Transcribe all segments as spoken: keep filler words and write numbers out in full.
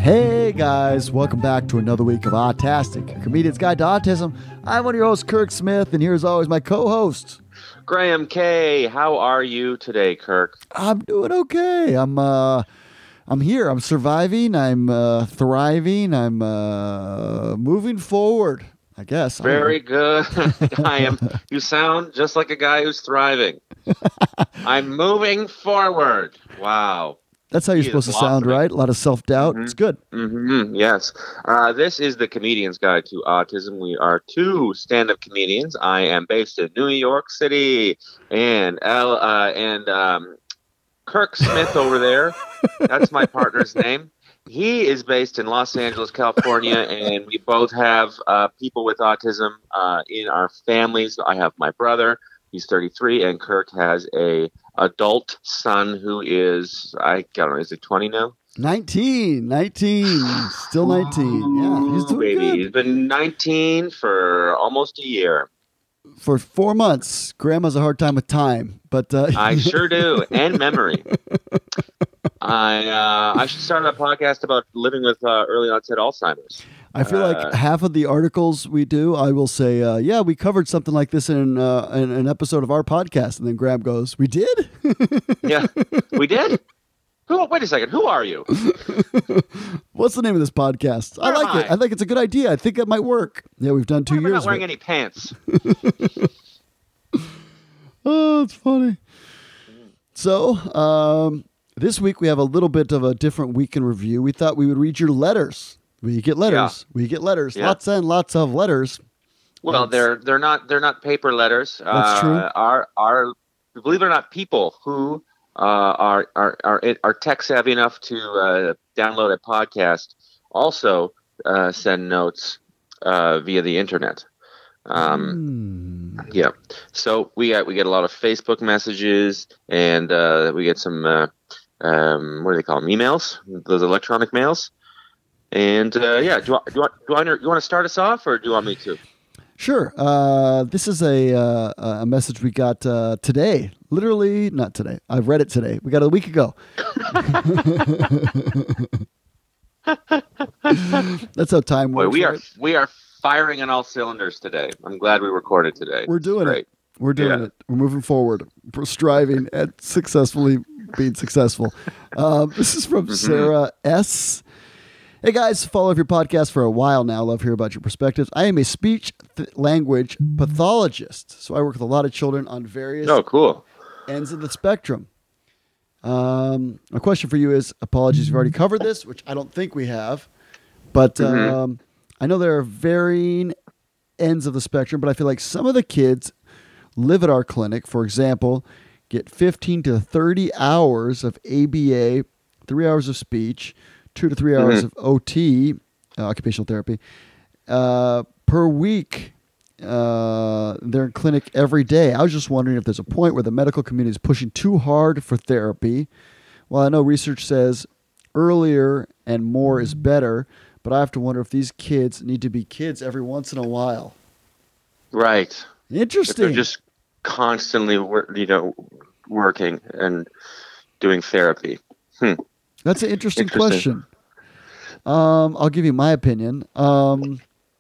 Hey guys, welcome back to another week of Autastic, your comedian's guide to autism. I'm one of your hosts, Kirk Smith, and here's always my co-host, Graham K. How are you today, Kirk? I'm doing okay. I'm uh, I'm here. I'm surviving. I'm uh, thriving. I'm uh, moving forward. I guess. I Very good. I am. You sound just like a guy who's thriving. I'm moving forward. Wow. That's how you're He supposed to is sound, blossoming. right? A lot of self-doubt. Mhm. It's good. Mm-hmm. Yes. Uh, this is the Comedian's Guide to Autism. We are two stand-up comedians. I am based in New York City, and L, uh, and um, Kirk Smith over there. That's my partner's name. He is based in Los Angeles, California, and we both have uh, people with autism uh, in our families. I have my brother. He's thirty-three, and Kirk has a adult son who is, I don't know, is he twenty now? nineteen. nineteen. Still nineteen. Yeah, he's doing Baby, good. he's been nineteen for almost a year. For four months. Grandma's a hard time with time, but uh, I sure do, and memory. I uh, I should start a podcast about living with uh, early onset Alzheimer's. I feel like Uh, half of the articles we do, I will say, uh, yeah, we covered something like this in, uh, in an episode of our podcast. And then Graham goes, we did? Yeah, we did. Who? Wait a second. Who are you? What's the name of this podcast? I Where am like it. I? I think it's a good idea. I think it might work. Yeah, we've done two Why am I years. not wearing of it. any pants? Oh, it's funny. So, um, this week we have a little bit of a different week in review. We thought we would read your letters. We get letters. We get letters. Yeah. Lots and lots of letters. Well, That's- they're they're not they're not paper letters. That's uh, true. Our our believe it or not, people who uh, are are are are tech savvy enough to uh, download a podcast also uh, send notes uh, via the internet. Um, Hmm. Yeah. So we get we get a lot of Facebook messages, and uh, we get some uh, um, what do they call them? Emails, those electronic mails. And uh, yeah, do you, want- do, you, want- do, I, do you want to start us off, or do you want me to? Sure. Uh, this is a uh, a message we got uh, today. Literally, not today. I've read it today. We got it a week ago. That's how time Boy, works. we are right? we are firing on all cylinders today. I'm glad we recorded today. We're doing Great. it. We're doing Yeah. it. We're moving forward. We're striving at successfully being successful. Um, this is from Mhm. Sarah S. Hey guys, follow your podcast for a while now. Love to hear about your perspectives. I am a speech th- language pathologist, so I work with a lot of children on various Oh, cool. ends of the spectrum. Um, my question for you is: apologies, we've already covered this, which I don't think we have, but Mhm. um, I know there are varying ends of the spectrum. But I feel like some of the kids live at our clinic, for example, get fifteen to thirty hours of A B A, three hours of speech, two to three hours Mhm. of O T, uh, occupational therapy, uh, per week. Uh, they're in clinic every day. I was just wondering if there's a point where the medical community is pushing too hard for therapy. Well, I know research says earlier and more is better, but I have to wonder if these kids need to be kids every once in a while. Right. If Interesting. they're just constantly, wor- you know, working and doing therapy. Hmm. That's an interesting, Interesting. question. Um, I'll give you my opinion. Um,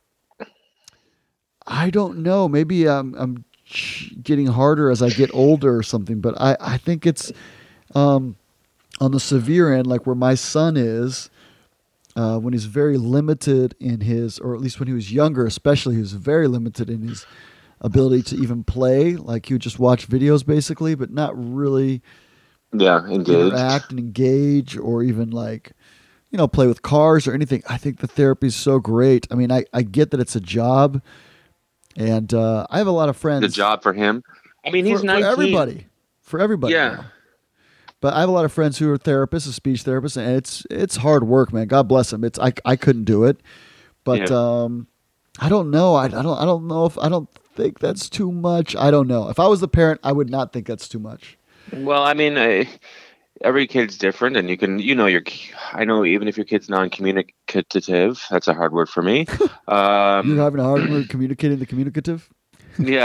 I don't know. Maybe I'm, I'm ch- getting harder as I get older or something, but I, I think it's um, on the severe end, like where my son is, uh, when he's very limited in his, or at least when he was younger, especially, he was very limited in his ability to even play. Like he would just watch videos basically, but not really Yeah, engaged. interact and engage or even like, you know, play with cars or anything. I think the therapy is so great. I mean, I, I get that it's a job, and uh, I have a lot of friends. The job for him. I mean, he's for, nineteen. for everybody. For everybody. Yeah. now. But I have a lot of friends who are therapists, and speech therapists, and it's it's hard work, man. God bless them. It's I I couldn't do it, but Yeah. um, I don't know. I, I don't I don't know if I don't think that's too much. I don't know. If I was the parent, I would not think that's too much. Well, I mean, I, every kid's different, and you can, you know, your. I know even if your kid's non-communicative, that's a hard word for me. Um, You're having a hard time communicating the communicative. yeah,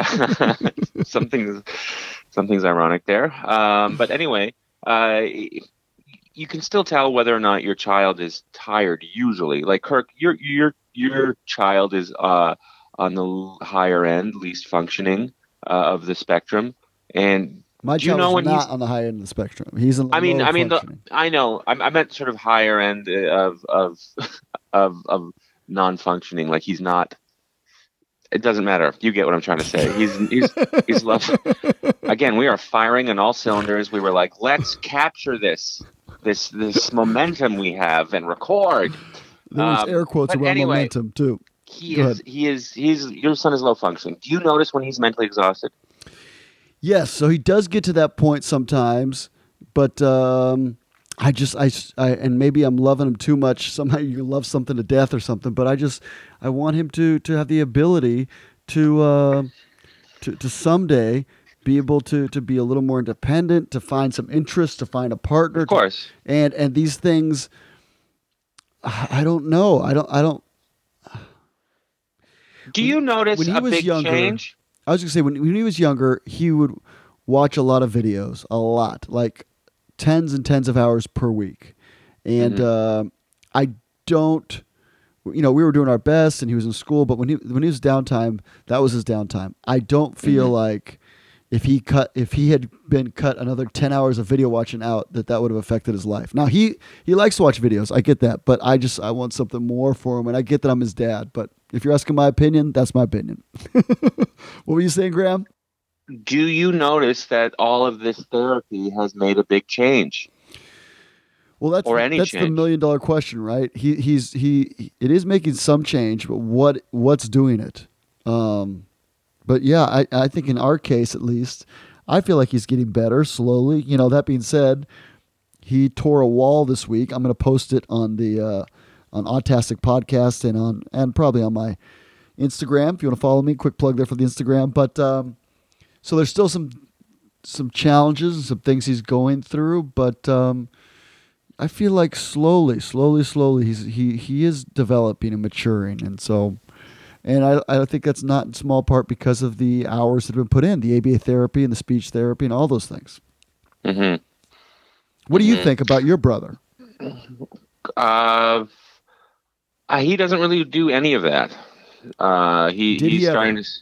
something's something's ironic there. Um, but anyway, uh, you can still tell whether or not your child is tired. Usually, like Kirk, your your your child is uh, on the l- higher end, least functioning uh, of the spectrum. And My do you child know is when he's? not on the high end of the spectrum. He's in the I mean, low I mean, the functioning. I know. I, I meant sort of higher end uh, of of of of non-functioning. Like he's not. It doesn't matter. You get what I'm trying to say. He's he's he's love. Again, we are firing on all cylinders. We were like, let's capture this this this momentum we have and record. There was Um, air quotes but around anyway, momentum too. he Go is ahead. he is he's your son is low functioning. Do you notice when he's mentally exhausted? Yes, so he does get to that point sometimes, but um, I just I, I and maybe I'm loving him too much. Somehow you love something to death or something, but I just I want him to to have the ability to uh, to to someday be able to to be a little more independent, to find some interest, to find a partner, Of to, course. and and these things. I I don't know. I don't. I don't. Do When you notice when he a was big younger, change? I was gonna say when when he was younger, he would watch a lot of videos, a lot, like tens and tens of hours per week, and Hmm. uh, I don't. You know, we were doing our best, and he was in school. But when he when he was downtime, that was his downtime. I don't feel Hmm. like if he cut if he had been cut another ten hours of video watching out, that that would have affected his life. Now he he likes to watch videos. I get that, but I just I want something more for him, and I get that I'm his dad. But if you're asking my opinion, that's my opinion. What were you saying, Graham? Do you notice that all of this therapy has made a big change Well, that's or the, any that's the change? million dollar question, right? He he's he it is making some change, but what what's doing it? Um, but yeah, I I think in our case at least, I feel like he's getting better slowly. You know, that being said, he tore a wall this week. I'm going to post it on the uh, on Autastic Podcast and on and probably on my Instagram if you want to follow me. Quick plug there for the Instagram. But um, so there's still some some challenges and some things he's going through, but um, I feel like slowly, slowly, slowly, he's he he is developing and maturing, and so, and I I think that's not in small part because of the hours that have been put in, the A B A therapy and the speech therapy and all those things. Hmm. What do you Hmm. think about your brother? Uh, uh, he doesn't really do any of that. Uh, he Did he he's trying ever? to s-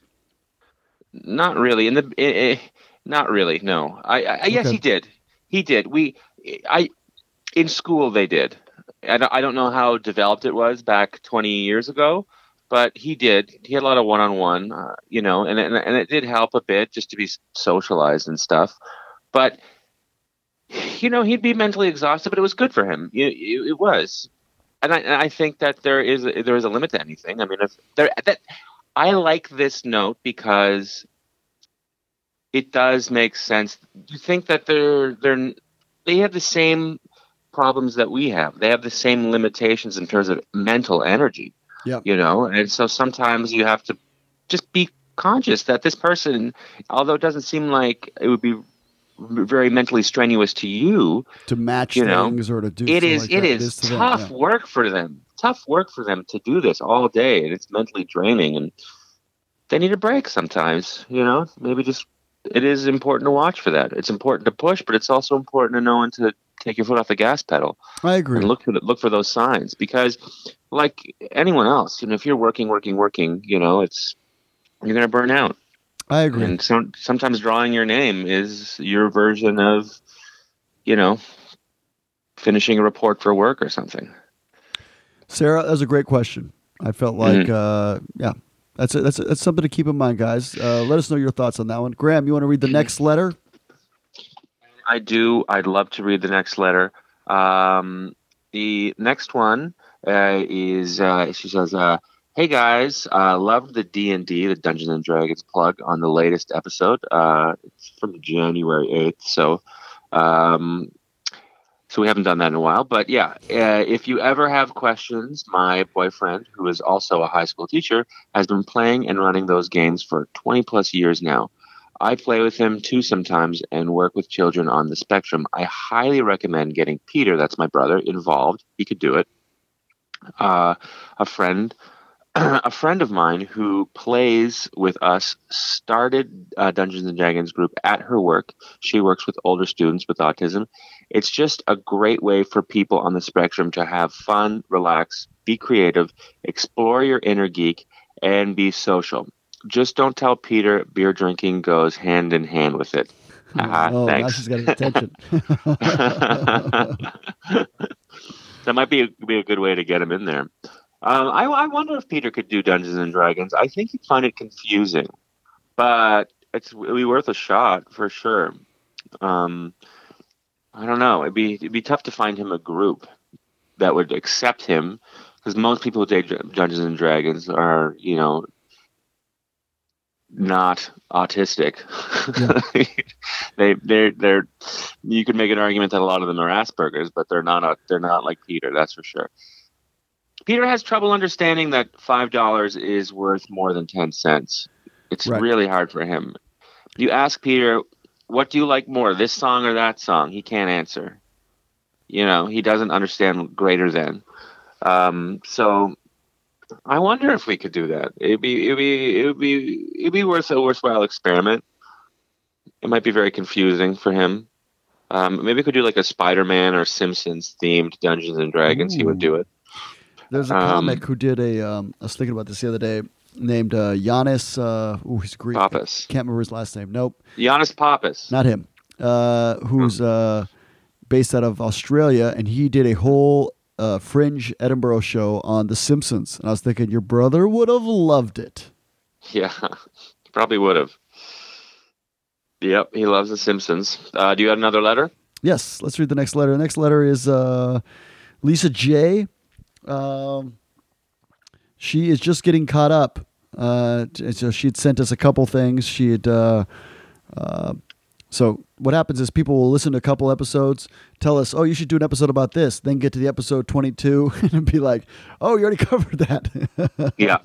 not really in the eh, eh, not really. No, I, I yes Okay, he did. He did. We I in school they did. I don't, I don't know how developed it was back twenty years ago, but he did. He had a lot of one-on-one, uh, you know, and, and and it did help a bit just to be socialized and stuff. But you know, he'd be mentally exhausted, but it was good for him. It, it, it was, and I, and I think that there is there is a limit to anything. I mean, if there that I like this note because it does make sense. You think that they're they're they have the same problems that we have. They have the same limitations in terms of mental energy, yep, you know. And so sometimes you have to just be conscious that this person, although it doesn't seem like it would be very mentally strenuous to you, to match you know, things or to do it something is like it that. It is is to them. tough Yeah, work for them. Tough work for them to do this all day, and it's mentally draining. And they need a break sometimes, you know. Maybe just it is important to watch for that. It's important to push, but it's also important to know when to take your foot off the gas pedal I and agree. look for the, look for those signs because, like anyone else, you know, if you're working, working, working, you know, it's you're gonna burn out. I agree. And some sometimes drawing your name is your version of, you know, finishing a report for work or something. Sarah, that was a great question. I felt like, Hmm. uh, yeah, that's a, that's a, that's something to keep in mind, guys. Uh, let us know your thoughts on that one. Graham, you want to read the next letter? I do. I'd love to read the next letter. Um, the next one uh, is uh, she says, uh, "Hey guys, uh, loved the D and D, the Dungeons and Dragons plug on the latest episode. Uh, it's from January eighth, so um, so we haven't done that in a while. But yeah, uh, if you ever have questions, my boyfriend, who is also a high school teacher, has been playing and running those games for twenty plus years now. I play with him too sometimes and work with children on the spectrum. I highly recommend getting Peter, that's my brother, involved. He could do it. Uh, a friend a friend of mine who plays with us started uh, Dungeons and Dragons group at her work. She works with older students with autism. It's just a great way for people on the spectrum to have fun, relax, be creative, explore your inner geek, and be social. Just don't tell Peter beer drinking goes hand in hand with it. Uh-huh, oh, now thanks. she's got his attention. That might be a, be a good way to get him in there. Um, I, I wonder if Peter could do Dungeons and Dragons. I think he'd find it confusing, but it's it'd be worth a shot for sure. Um, I don't know. It'd be it'd be tough to find him a group that would accept him, because most people who take Dungeons and Dragons are, you know, not autistic. Yeah. they they're they're you could make an argument that a lot of them are Asperger's, but they're not a, they're not like Peter, that's for sure. Peter has trouble understanding that five dollars is worth more than ten cents. It's right. Really hard for him. You ask Peter, what do you like more, this song or that song? He can't answer. You know, he doesn't understand greater than. Um, so I wonder if we could do that. It'd be it'd be it'd be it'd be worth a worthwhile experiment. It might be very confusing for him. Um, maybe we could do like a Spider-Man or Simpsons themed Dungeons and Dragons. Ooh. He would do it. There's a comic um, who did a. Um, I was thinking about this the other day. Named uh, Giannis. Uh, oh, he's Greek. Pappas. Can't remember his last name. Nope. Giannis Pappas. Not him. Uh, who's uh, based out of Australia, and he did a whole uh, Fringe Edinburgh show on The Simpsons. And I was thinking, your brother would have loved it. Yeah, probably would have. Yep, he loves The Simpsons. Uh, do you have another letter? Yes. Let's read the next letter. The next letter is uh, Lisa J. Um, she is just getting caught up. Uh, so she had sent us a couple things. She had, uh, uh, so what happens is people will listen to a couple episodes, tell us, oh, you should do an episode about this, then get to the episode twenty-two and be like, oh, you already covered that. Yeah.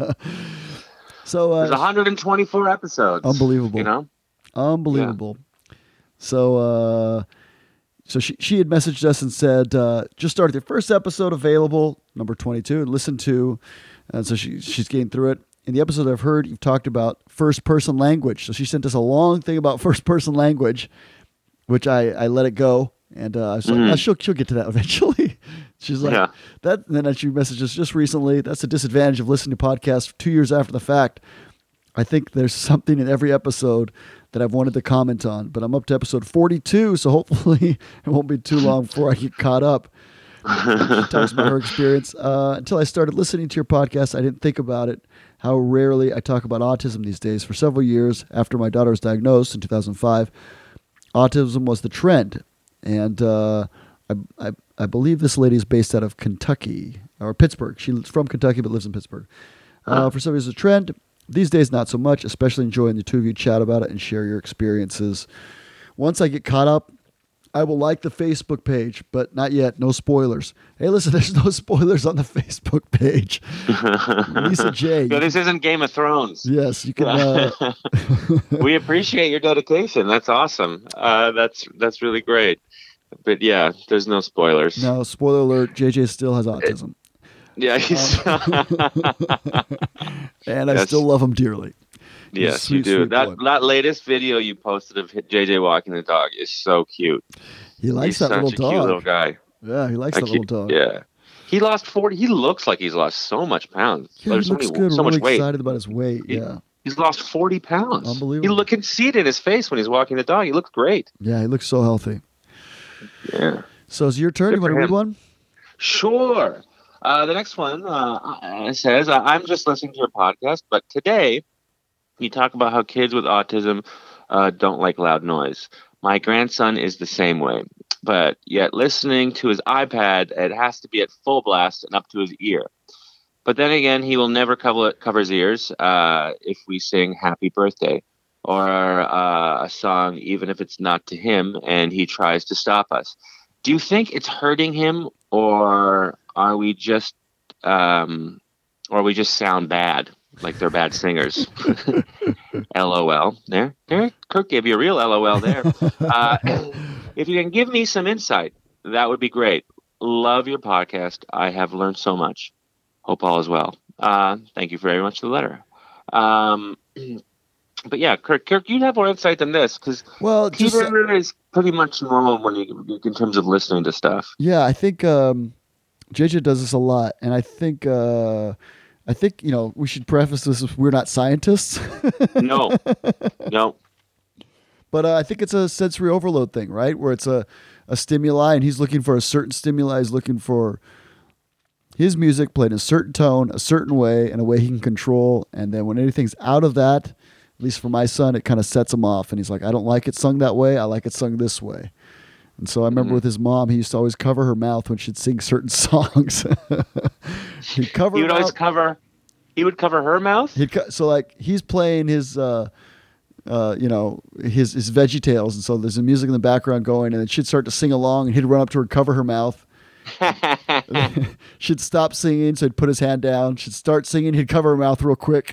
So, uh, there's one hundred twenty-four episodes. Unbelievable. You know? Unbelievable. Yeah. So, uh, So she, she had messaged us and said, uh, just started the first episode available, number twenty-two, and listen to. And so she she's getting through it. In the episode I've heard, you've talked about first-person language. So she sent us a long thing about first-person language, which I, I let it go. And uh, I was mm-hmm. like, oh, she'll, she'll get to that eventually. She's like, yeah. that. And then she messaged us just recently, that's a disadvantage of listening to podcasts two years after the fact. I think there's something in every episode that I've wanted to comment on, but I'm up to episode forty-two, so hopefully it won't be too long before I get caught up. She talks about her experience. Uh, until I started listening to your podcast, I didn't think about it, how rarely I talk about autism these days. For several years after my daughter was diagnosed in two thousand five, autism was the trend. And uh, I, I, I believe this lady is based out of Kentucky, or Pittsburgh. She's from Kentucky but lives in Pittsburgh. Uh, for some reason, it's a trend. These days, not so much, especially enjoying the two of you chat about it and share your experiences. Once I get caught up, I will like the Facebook page, but not yet. No spoilers. Hey, listen, there's no spoilers on the Facebook page. Lisa J. No, this isn't Game of Thrones. Yes, you can. Uh... We appreciate your dedication. That's awesome. Uh, that's that's really great. But yeah, there's no spoilers. No, spoiler alert, J J still has autism. Yeah, he's um, and I yes. still love him dearly. He's yes, sweet, you do. That boy. that latest video you posted of J J walking the dog is so cute. He likes he's that little such dog. A cute little guy. Yeah, he likes a that cute, little dog. Yeah, he lost forty. He looks like he's lost so much pounds. Yeah, he so looks many, good. So really much weight. Excited about his weight. He, yeah, he's lost forty pounds. Unbelievable. You look and see it in his face when he's walking the dog. He looks great. Yeah, he looks so healthy. Yeah. So it's your turn. Good you want to read one? Sure. Uh, the next one uh, says, I'm just listening to your podcast, but today you talk about how kids with autism uh, don't like loud noise. My grandson is the same way, but yet listening to his iPad, it has to be at full blast and up to his ear. But then again, he will never cover, cover his ears uh, if we sing Happy Birthday or uh, a song, even if it's not to him, and he tries to stop us. Do you think it's hurting him, or are we just, um, or we just sound bad, like they're bad singers? LOL. There, there. Kirk gave you a real LOL there. Uh, if you can give me some insight, that would be great. Love your podcast. I have learned so much. Hope all is well. Uh, thank you very much for the letter. Um, but yeah, Kirk, Kirk, you'd have more insight than this because Well, just Peter is pretty much normal when you in terms of listening to stuff. yeah, I think um, J J does this a lot, and I think uh, I think you know we should preface this with we're not scientists. No, no. But uh, I think it's a sensory overload thing, right? Where it's a, a stimuli, and he's looking for a certain stimuli. He's looking for his music played in a certain tone, a certain way, and a way he can control. And then when anything's out of that, at least for my son, it kind of sets him off. And he's like, I don't like it sung that way. I like it sung this way. And so I remember Mhm. with his mom, he used to always cover her mouth when she'd sing certain songs. He'd cover He her would always mouth. cover. He would cover her mouth. He'd co- so like he's playing his uh, uh, you know his his Veggie Tales, and so there's the music in the background going, and then she'd start to sing along, and he'd run up to her, cover her mouth. She'd stop singing, so he'd put his hand down. She'd start singing, he'd cover her mouth real quick.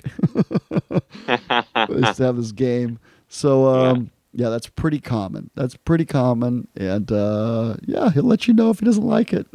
We used to have this game. So um, yeah. yeah, that's pretty common. That's pretty common, and uh, yeah, he'll let you know if he doesn't like it.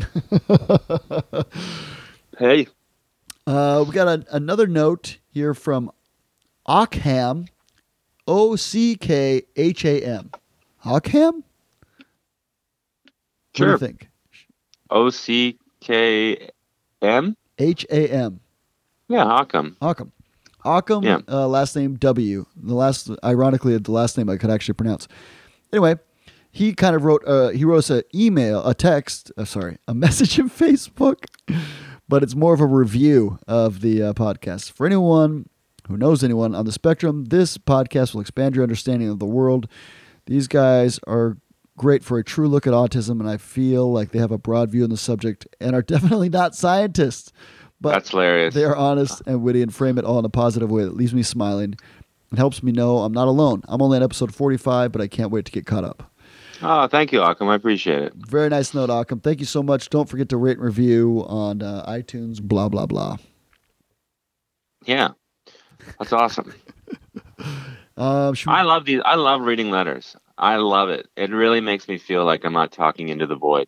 Hey, Uh, we got a, another note here from Ockham, O C K H A M. Ockham? What do sure. you think? O C K M. H A M. Yeah, Ockham. Ockham. Ockham, Yeah. uh, last name W. The last, ironically, the last name I could actually pronounce. Anyway, he kind of wrote, uh, he wrote us an email, a text, uh, sorry, a message in Facebook, but it's more of a review of the uh, podcast. For anyone who knows anyone on the spectrum, this podcast will expand your understanding of the world. These guys are great for a true look at autism, and I feel like they have a broad view on the subject and are definitely not scientists. But That's hilarious. they are honest and witty and frame it all in a positive way that leaves me smiling. It helps me know I'm not alone. I'm only on episode forty-five, but I can't wait to get caught up. Oh, thank you, Ockham. I appreciate it. Very nice note, Ockham. Thank you so much. Don't forget to rate and review on uh, iTunes, blah, blah, blah. Yeah, that's awesome. Um, should we- I love these. I love reading letters. I love it. It really makes me feel like I'm not talking into the void.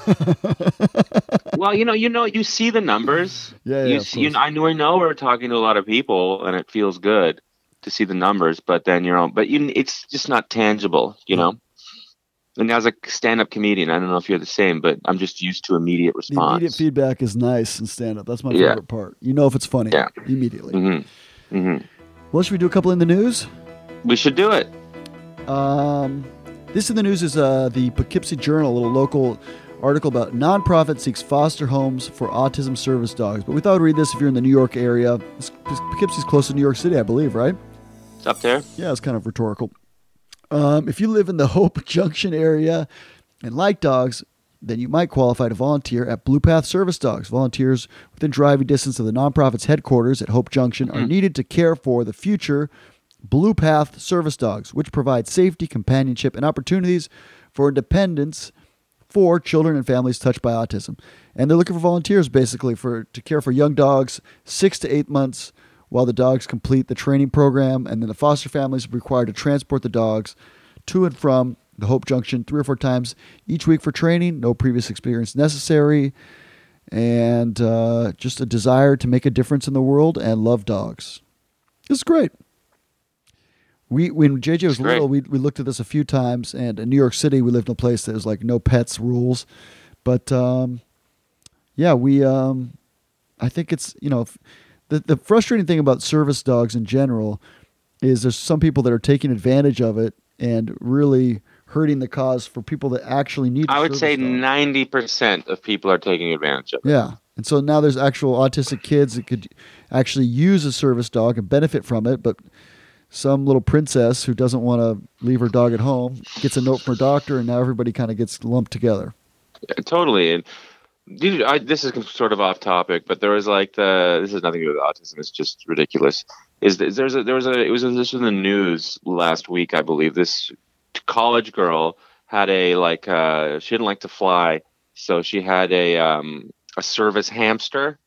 Well, you know, you know, you see the numbers. Yeah, yeah, You of see, you course. know, I know, I know we're talking to a lot of people, and it feels good to see the numbers. But then you're on. But you, it's just not tangible, you know. And as a stand-up comedian, I don't know if you're the same, but I'm just used to immediate the response. immediate feedback is nice in stand-up. That's my Yeah. favorite part. You know if it's funny Yeah. immediately. Mm-hmm. Mm-hmm. Well, should we do a couple in the news? We should do it. Um, this in the news is uh, the Poughkeepsie Journal, a little local article about nonprofit seeks foster homes for autism service dogs. But we thought I'd read this if you're in the New York area. This- this- Poughkeepsie's close to New York City, I believe, right? It's up there. Yeah, it's kind of rhetorical. Um, if you live in the Hope Junction area and like dogs, then you might qualify to volunteer at Blue Path Service Dogs. Volunteers within driving distance of the nonprofit's headquarters at Hope Junction are needed to care for the future Blue Path Service Dogs, which provide safety, companionship, and opportunities for independence for children and families touched by autism. And they're looking for volunteers basically for to care for young dogs six to eight months while the dogs complete the training program, and then the foster families are required to transport the dogs to and from the Hope Junction three or four times each week for training. No previous experience necessary, and uh, just a desire to make a difference in the world and love dogs. It's great. We when J J was It's great. little, we we looked at this a few times, and in New York City, we lived in a place that was like no pets rules, but um, yeah, we um, I think it's you know f- the the frustrating thing about service dogs in general is there's some people that are taking advantage of it and really hurting the cause for people that actually need. I the would service say dog. ninety percent of people are taking advantage of it. Yeah. And so now there's actual autistic kids that could actually use a service dog and benefit from it, but some little princess who doesn't want to leave her dog at home gets a note from her doctor, and now everybody kind of gets lumped together. Yeah, totally. And dude, I, this is sort of off topic, but there was like the this has nothing to do with autism. It's just ridiculous. Is th- there's a there was a it was this was in the news last week, I believe. This college girl had a like uh, she didn't like to fly, so she had a um, a service hamster.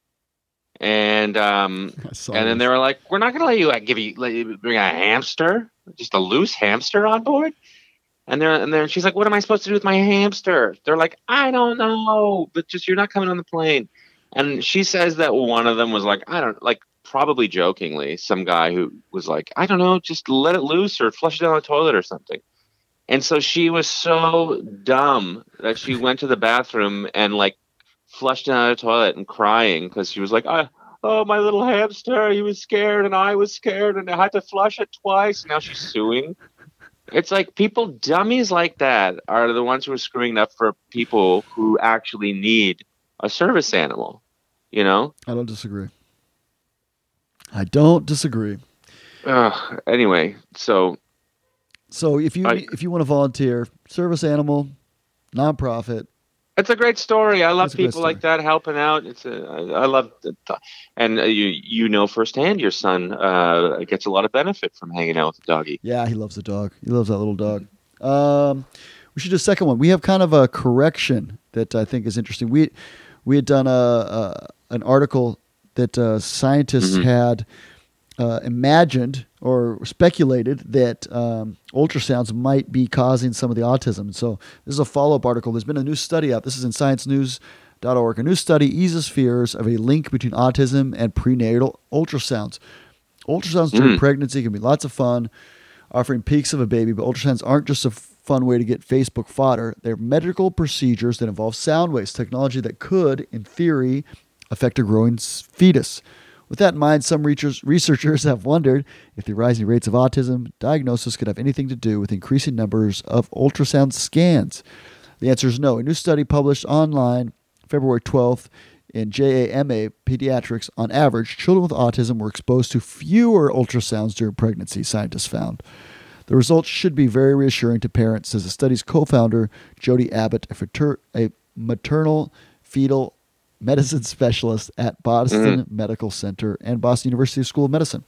And um, I saw and then this. they were like, "We're not going to let you like, give you let you bring a hamster, just a loose hamster on board." And they're and then she's like, "What am I supposed to do with my hamster?" They're like, "I don't know, but just you're not coming on the plane." And she says that one of them was like, I don't like, probably jokingly, some guy who was like, I don't know, just let it loose or flush it down the toilet or something. And so she was so dumb that she went to the bathroom and like flushed down the toilet and crying because she was like, I, oh, my little hamster, he was scared and I was scared and I had to flush it twice. And now she's suing. It's like people, dummies like that are the ones who are screwing up for people who actually need a service animal, you know? I don't disagree. I don't disagree. Uh, anyway, so... So if you I, if you want to volunteer, service animal, nonprofit. It's a great story. I love It's a great people like that helping out. It's a, I, I love, the, and uh, you you know firsthand your son uh, gets a lot of benefit from hanging out with the doggy. Yeah, he loves the dog. He loves that little dog. Um, we should do a second one. We have kind of a correction that I think is interesting. We we had done a, a an article that uh, scientists Mm-hmm. had uh, imagined or speculated that um, ultrasounds might be causing some of the autism. So this is a follow-up article. There's been a new study out. This is in science news dot org. A new study eases fears of a link between autism and prenatal ultrasounds. Ultrasounds during Mm. pregnancy can be lots of fun, offering peaks of a baby, but ultrasounds aren't just a fun way to get Facebook fodder. They're medical procedures that involve sound waves, technology that could, in theory, affect a growing fetus. With that in mind, some researchers have wondered if the rising rates of autism diagnosis could have anything to do with increasing numbers of ultrasound scans. The answer is no. A new study published online February twelfth in J A M A Pediatrics, on average, children with autism were exposed to fewer ultrasounds during pregnancy, scientists found. The results should be very reassuring to parents, says the study's co-founder, Jody Abbott, a, frater- a maternal fetal medicine specialist at Boston Mm-hmm. Medical Center and Boston University School of Medicine.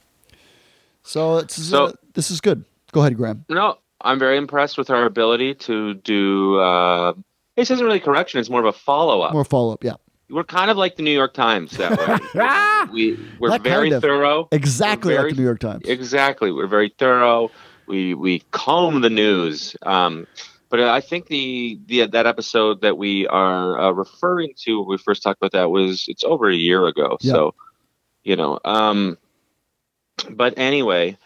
So, it's, So- uh, this is good. Go ahead, Graham. No, I'm very impressed with our ability to do. Uh, this isn't really correction; it's more of a follow-up. More follow-up, yeah. We're kind of like the New York Times that way. we we're Not very kind of. thorough. Exactly We're like very- the New York Times. Exactly, we're very thorough. We we comb the news. Um, but I think the, the that episode that we are uh, referring to when we first talked about that was it's over a year ago. Yeah. So, you know. Um, but anyway,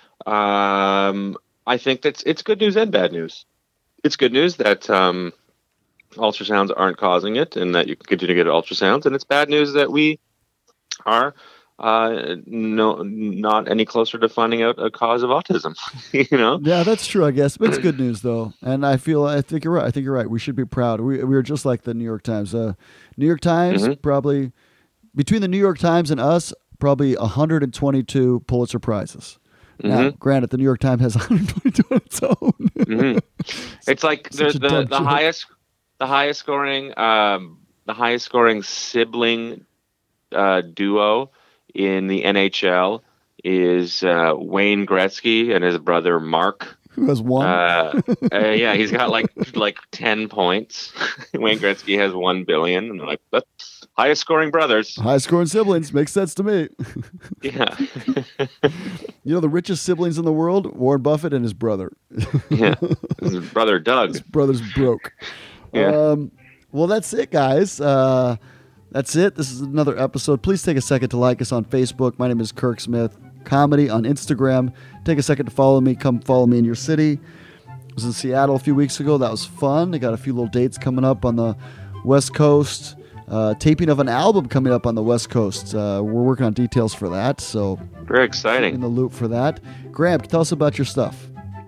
um, I think that's it's good news and bad news. It's good news that um, ultrasounds aren't causing it, and that you can continue to get ultrasounds. And it's bad news that we are uh, no not any closer to finding out a cause of autism. You know? Yeah, that's true, I guess. But it's good news, though. And I feel, I think you're right. I think you're right. We should be proud. We, we are just like the New York Times. Uh, New York Times, Mhm. probably, between the New York Times and us, probably one hundred twenty-two Pulitzer Prizes. Now, Mhm. granted, the New York Times has one hundred twenty-two on its own. hmm It's like the Such a the, dumb the joke. highest the highest scoring um, the highest scoring sibling uh, duo in the N H L is uh, Wayne Gretzky and his brother Mark. Who has one? Uh, uh, yeah, he's got like like ten points. Wayne Gretzky has one billion, and they're like the highest scoring brothers. High scoring siblings. Makes sense to me. Yeah, You know, the richest siblings in the world? Warren Buffett and his brother. yeah. His brother Doug. His brother's broke. Yeah. Um, well, that's it, guys. Uh, that's it. This is another episode. Please take a second to like us on Facebook. My name is Kirk Smith. Comedy on Instagram. Take a second to follow me. Come follow me in your city. I was in Seattle a few weeks ago. That was fun. I got a few little dates coming up on the West Coast. Uh, taping of an album coming up on the West Coast. Uh, we're working on details for that, so Very in exciting. the loop for that. Graham, tell us about your stuff.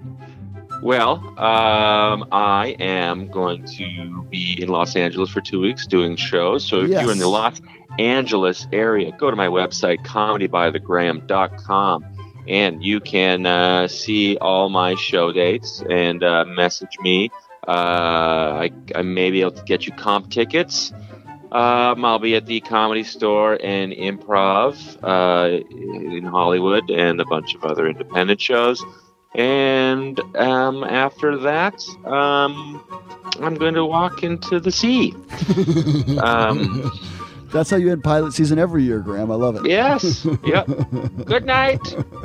Well, um, I am going to be in Los Angeles for two weeks doing shows. So if Yes. you're in the Los Angeles area, go to my website, comedy by the gram dot com, and you can uh, see all my show dates and uh, message me. Uh, I, I may be able to get you comp tickets. Um, I'll be at the Comedy Store and Improv uh, in Hollywood and a bunch of other independent shows. And um, after that, um, I'm going to walk into the sea. Um, That's how you end pilot season every year, Graham. I love it. yes. Yep. Good night.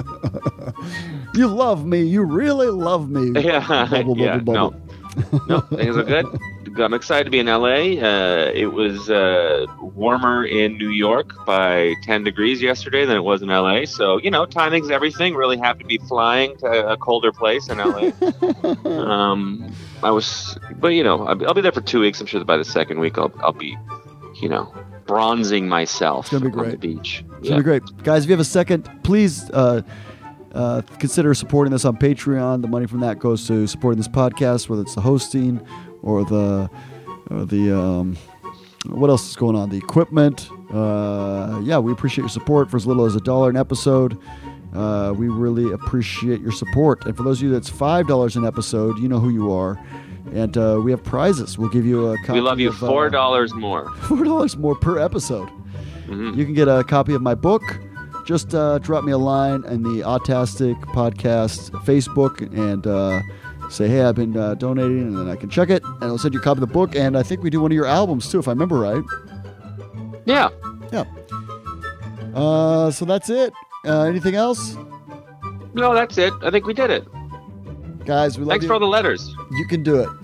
You love me. You really love me. Yeah. Bubble, yeah. bubble, No. bubble. No. Things are good. I'm excited to be in L A. Uh, it was uh, warmer in New York by ten degrees yesterday than it was in L A. So, you know, timing's everything. Really happy to be flying to a colder place in L A. um, I was, but, you know, I'll, I'll be there for two weeks. I'm sure that by the second week I'll, I'll be, you know, bronzing myself it's gonna be great. on the beach. It's going to be great. Guys, if you have a second, please uh, uh, consider supporting this on Patreon. The money from that goes to supporting this podcast, whether it's the hosting or the, or the um, what else is going on? The equipment. Uh, yeah, we appreciate your support for as little as a dollar an episode. Uh, we really appreciate your support. And for those of you that's five dollars an episode, you know who you are. And uh, we have prizes. We'll give you a copy. We love you. of, four dollars uh, more. four dollars more per episode. Mm-hmm. You can get a copy of my book. Just uh, drop me a line in the Autastic Podcast Facebook and uh, say, hey, I've been uh, donating, and then I can check it, and I'll send you a copy of the book. And I think we do one of your albums, too, if I remember right. Yeah. Yeah. Uh, so that's it. Uh, anything else? No, that's it. I think we did it. Guys, we love Thanks you. for all the letters. You can do it.